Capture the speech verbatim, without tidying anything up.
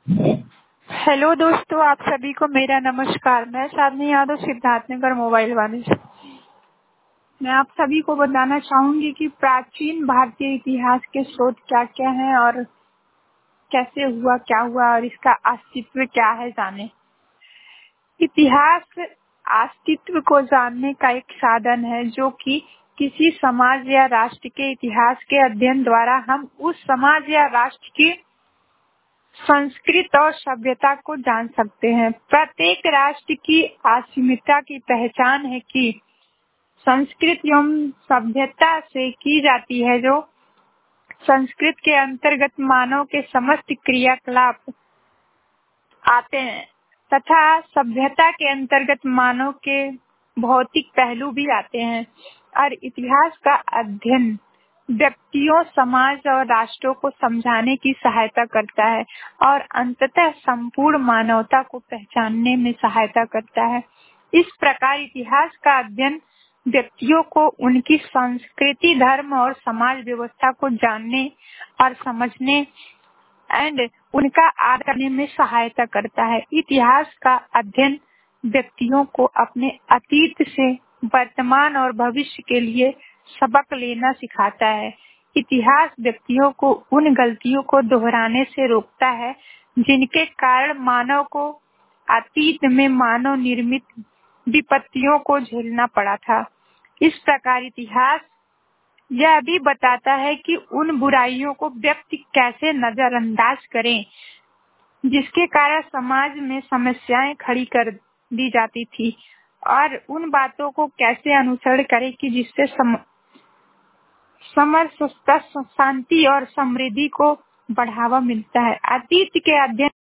Hello दोस्तों, आप सभी को मेरा नमस्कार। मैं साधनी यादव, सिद्धार्थनगर मोबाइल वाले से। मैं आप सभी को बताना चाहूंगी कि प्राचीन भारतीय इतिहास के स्रोत क्या क्या हैं और कैसे हुआ, क्या हुआ और इसका अस्तित्व क्या है, जाने। इतिहास अस्तित्व को जानने का एक साधन है जो कि किसी समाज या राष्ट्र के इतिहास के अध्ययन द्वारा हम उस समाज या राष्ट्र की संस्कृति और सभ्यता को जान सकते हैं। प्रत्येक राष्ट्र की असीमितता की पहचान है कि संस्कृति एवं सभ्यता से की जाती है, जो संस्कृति के अंतर्गत मानव के समस्त क्रियाकलाप आते हैं तथा सभ्यता के अंतर्गत मानव के भौतिक पहलू भी आते हैं। और इतिहास का अध्ययन व्यक्तियों, समाज और राष्ट्रों को समझाने की सहायता करता है और अंततः संपूर्ण मानवता को पहचानने में सहायता करता है। इस प्रकार इतिहास का अध्ययन व्यक्तियों को उनकी संस्कृति, धर्म और समाज व्यवस्था को जानने और समझने एंड उनका आदर करने में सहायता करता है। इतिहास का अध्ययन व्यक्तियों को अपने अतीत से वर्तमान और भविष्य के लिए सबक लेना सिखाता है। इतिहास व्यक्तियों को उन गलतियों को दोहराने से रोकता है जिनके कारण मानव को अतीत में मानव निर्मित विपत्तियों को झेलना पड़ा था। इस प्रकार इतिहास यह भी बताता है कि उन बुराइयों को व्यक्ति कैसे नजरअंदाज करें जिसके कारण समाज में समस्याएं खड़ी कर दी जाती थी, और उन बातों को कैसे अनुसरण करें कि जिससे सम, समरसता, शांति और समृद्धि को बढ़ावा मिलता है। अतीत के अध्ययन